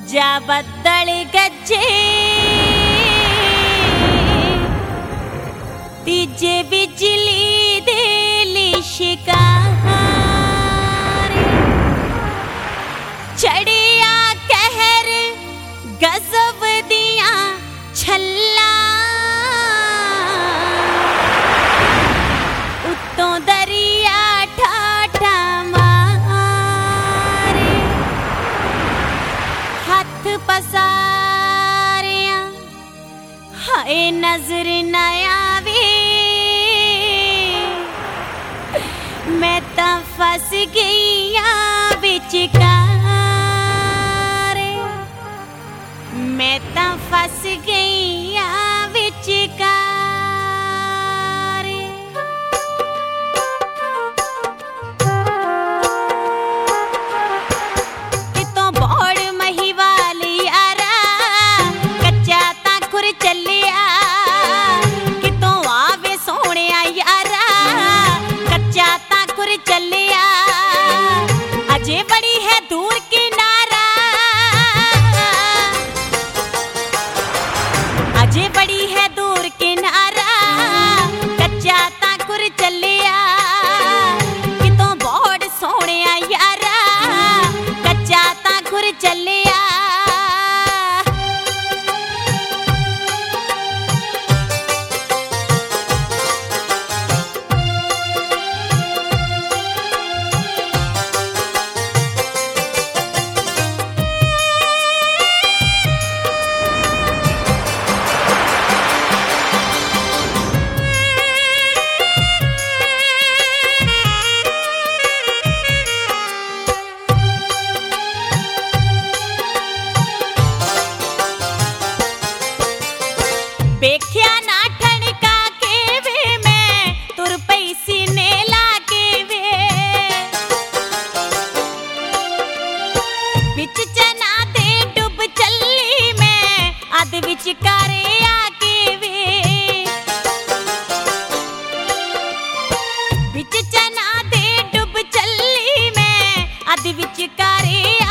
जा बदल गजे तीजे बिजली दे लिशकार चढ़िया कहर गजब दिया छल्ला उत्तों दरिया ठाठा मारे हथ पसारिया हाय नजर न आवे मैं तां फस गईया विचकार मैं तां फस गईया विचकार कितों बौड़ महिवाल यारा कच्चा तां खुर चलिया कितों आवे सोहणिया यारा कच्चा तां खुर चलिया अजे बड़ी है दूर किनारा अजे बड़ी है दूर किनारा कच्चा तां खुर चलिया कितों बौड़ सोहणिया यारा कच्चा तां खुर चलिया बेख्या ना ठणका के वे मैं तुर पई सीने लाके वे बिच चना दे डुब चली मैं अध विचकारे आके वे बिच चना दे डुब चली मैं अध विचकारे